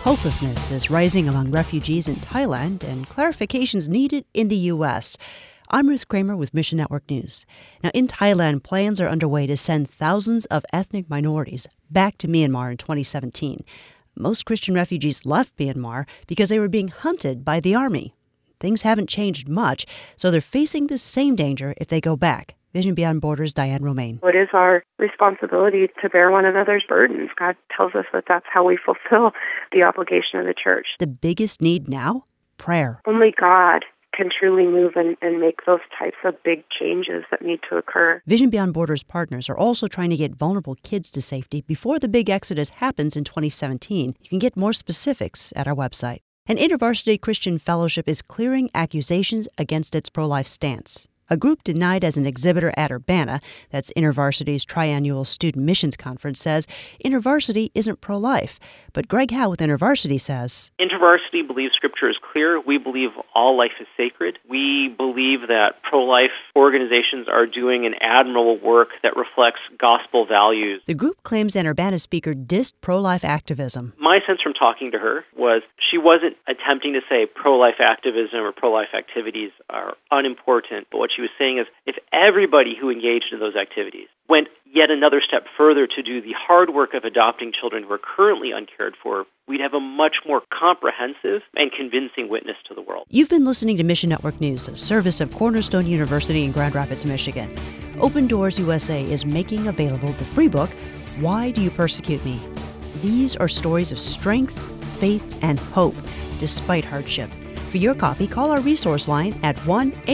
Hopelessness is rising among refugees in Thailand and clarifications needed in the U.S. I'm Ruth Kramer with Mission Network News. Now, in Thailand, plans are underway to send thousands of ethnic minorities back to Myanmar in 2017. Most Christian refugees left Myanmar because they were being hunted by the army. Things haven't changed much, so they're facing the same danger if they go back. Vision Beyond Borders' Diane Romaine. It is our responsibility to bear one another's burdens. God tells us that that's how we fulfill the obligation of the church. The biggest need now? Prayer. Only God can truly move and make those types of big changes that need to occur. Vision Beyond Borders partners are also trying to get vulnerable kids to safety before the big exodus happens in 2017. You can get more specifics at our website. An InterVarsity Christian Fellowship is clearing accusations against its pro-life stance. A group denied as an exhibitor at Urbana, that's InterVarsity's triannual student missions conference, says InterVarsity isn't pro-life. But Greg Howe with InterVarsity says, InterVarsity believes Scripture is clear. We believe all life is sacred. We believe that pro-life organizations are doing an admirable work that reflects gospel values. The group claims an Urbana speaker dissed pro-life activism. My sense from talking to her was she wasn't attempting to say pro-life activism or pro-life activities are unimportant, but what she was saying is if everybody who engaged in those activities went yet another step further to do the hard work of adopting children who are currently uncared for, we'd have a much more comprehensive and convincing witness to the world. You've been listening to Mission Network News, a service of Cornerstone University in Grand Rapids, Michigan. Open Doors USA is making available the free book, Why Do You Persecute Me? These are stories of strength, faith, and hope, despite hardship. For your copy, call our resource line at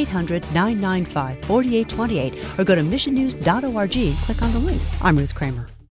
1-800-995-4828 or go to missionnews.org and click on the link. I'm Ruth Kramer.